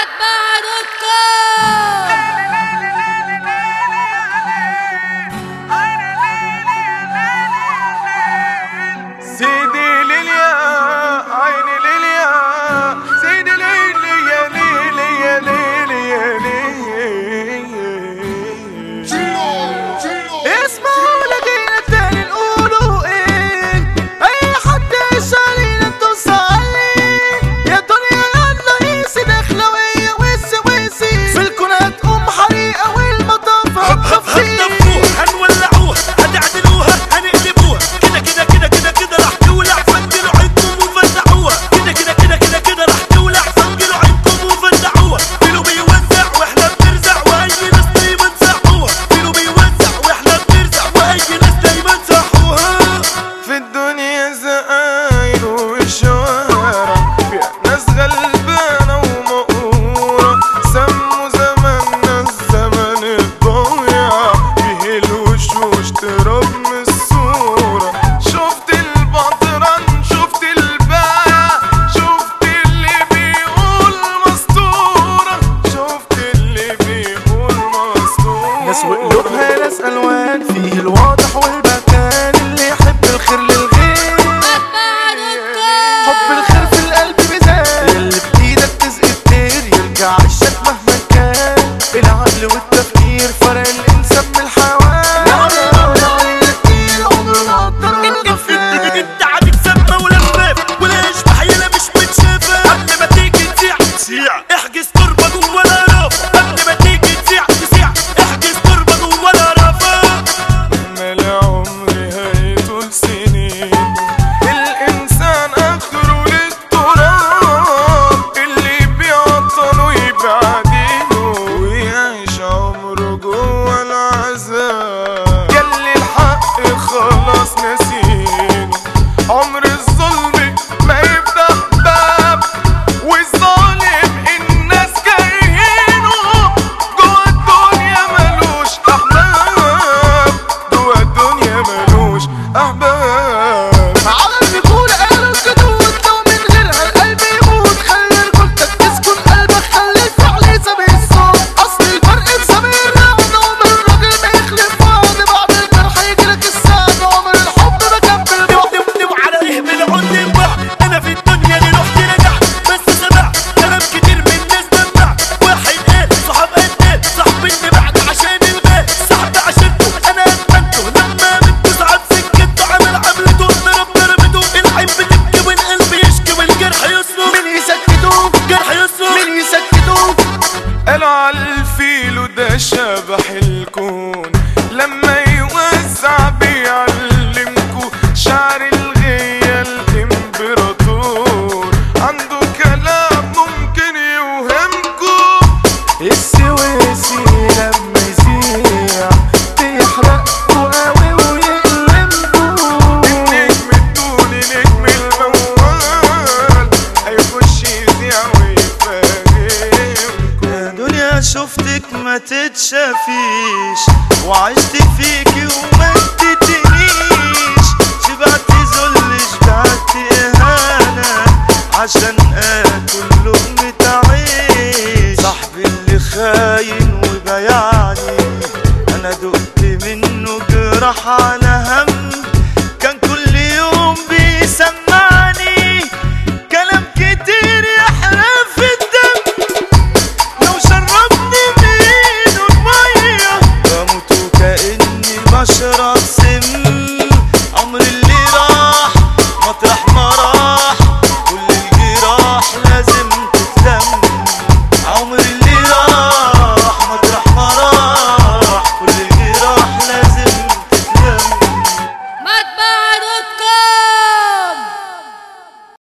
وقلوبها ناس ألوان، فيه الواضح والبكان، اللي يحب الخير للغير حب الخير في القلب بيزال، اللي بإيدك تسقي الطير يرجع عشك مهما كان، العقل والتفكير فرق الإنسان من الحيوان. انت عبيد سما ولفاف ولا اشبح يلا مش متشافة، قبل ما تيجي تسيع احجز تربة جوه القرافة، قبل ما تيجي تسيع احجز تربة جوه القرافة. مال عمري هيطول سنين، الإنسان آخره للتراب، اللي بيعطله يبقى دينه ويعيش عمره جوه العذاب. ياللي الحق خلاص نسيني، عمر الظلم ما يفتح باب، والظالم الناس كارهينه، جوا الدنيا ملوش احباب، جوا الدنيا ملوش احباب. على الرجولة قالوا الجدود، لو من غيرها القلب يموت، خلي رجولتك تسكن قلبك، خلي الفعل يسابق الصوت، اصل الفرق بسبب الرعد، عمر الراجل ما يخلف وعد، بعد الجرح يجيلك السعد، عمر الحب ما كان بالبعد. على ايه بالعد بعض، انا في الدنيا دي رحت رجعت، بس سمعت كلام كتير من الناس دمعت، واحد قال صحاب قد ايه، صاحب اللي بعد عشان الباقي، صاحب عشرته انا ادمنته، لما منته صعب سكته، عمل عملته ضربته، العين بتبكي والقلب يشكي والجرح يصرخ، مين يسكتوه؟ جرح يصرخ، مين يسكتوه؟ قالوا عالفيل وده شبح الكون، لما يوزع بيعلمكوا شعر الغية الامبراطور، عنده كلام ممكن يوهمكوا، السويسي لما يسيع بيحرقكوا قوي ويقلمكوا، النجم الدولي نجم الموال هيخش يذيع ويفهمكوا. يا دنيا شفتك ما تتشافيش، وعشت فيكي وما اديتنيش، شبعت ذل شبعت اهانة عشان